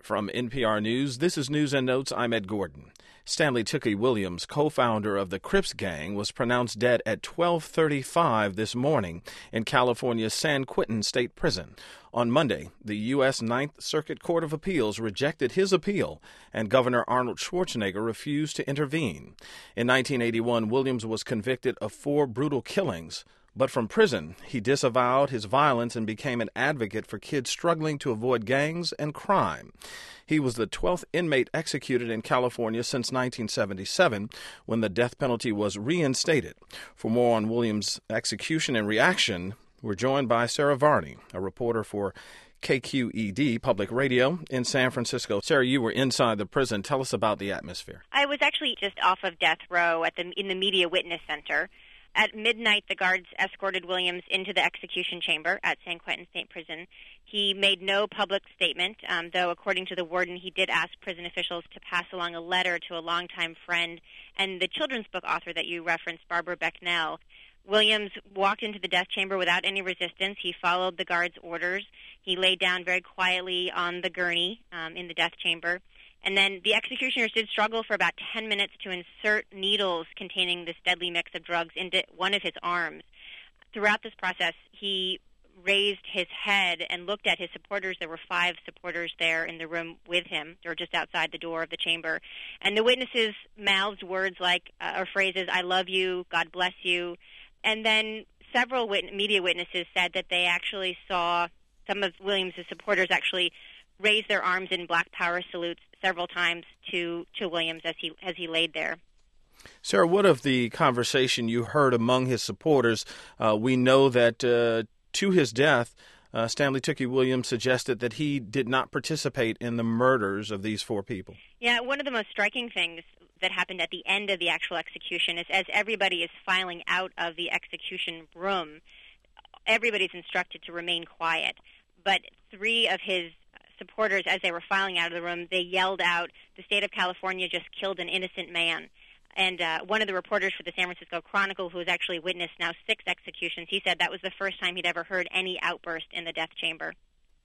From NPR News, this is News and Notes. I'm Ed Gordon. Stanley Tookie Williams, co-founder of the Crips gang, was pronounced dead at 12:35 this morning in California's San Quentin State Prison. On Monday, the U.S. Ninth Circuit Court of Appeals rejected his appeal, and Governor Arnold Schwarzenegger refused to intervene. In 1981, Williams was convicted of 4 brutal killings. But from prison, he disavowed his violence and became an advocate for kids struggling to avoid gangs and crime. He was the 12th inmate executed in California since 1977, when the death penalty was reinstated. For more on Williams' execution and reaction, we're joined by Sarah Varney, a reporter for KQED Public Radio in San Francisco. Sarah, you were inside the prison. Tell us about the atmosphere. I was actually just off of death row in the Media Witness Center. At midnight, the guards escorted Williams into the execution chamber at San Quentin State Prison. He made no public statement, though according to the warden, he did ask prison officials to pass along a letter to a longtime friend and the children's book author that you referenced, Barbara Becknell. Williams walked into the death chamber without any resistance. He followed the guards' orders. He laid down very quietly on the gurney in the death chamber. And then the executioners did struggle for about 10 minutes to insert needles containing this deadly mix of drugs into one of his arms. Throughout this process, he raised his head and looked at his supporters. There were 5 supporters there in the room with him, or just outside the door of the chamber. And the witnesses mouthed words like, or phrases, "I love you," "God bless you." And then several media witnesses said that they actually saw some of Williams' supporters actually raise their arms in Black Power salutes several times to Williams as he laid there. Sarah, what of the conversation you heard among his supporters? We know that to his death, Stanley Tookie Williams suggested that he did not participate in the murders of these 4 people. Yeah, one of the most striking things that happened at the end of the actual execution is as everybody is filing out of the execution room, everybody's instructed to remain quiet. But 3 of his supporters, as they were filing out of the room, they yelled out, "The state of California just killed an innocent man." And one of the reporters for the San Francisco Chronicle, who has actually witnessed now 6 executions, he said that was the first time he'd ever heard any outburst in the death chamber.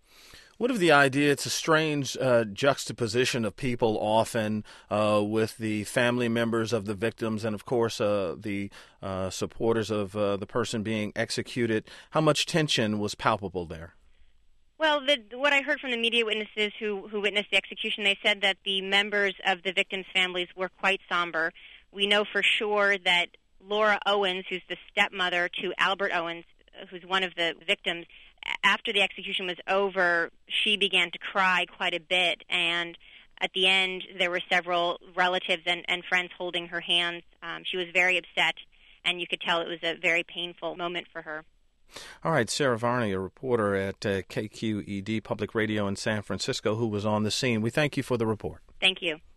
What of the idea, it's a strange juxtaposition of people often with the family members of the victims and, of course, the supporters of the person being executed. How much tension was palpable there? Well, what I heard from the media witnesses who witnessed the execution, they said that the members of the victims' families were quite somber. We know for sure that Laura Owens, who's the stepmother to Albert Owens, who's one of the victims, after the execution was over, she began to cry quite a bit, and at the end there were several relatives and friends holding her hands. She was very upset, and you could tell it was a very painful moment for her. All right, Sarah Varney, a reporter at KQED Public Radio in San Francisco, who was on the scene. We thank you for the report. Thank you.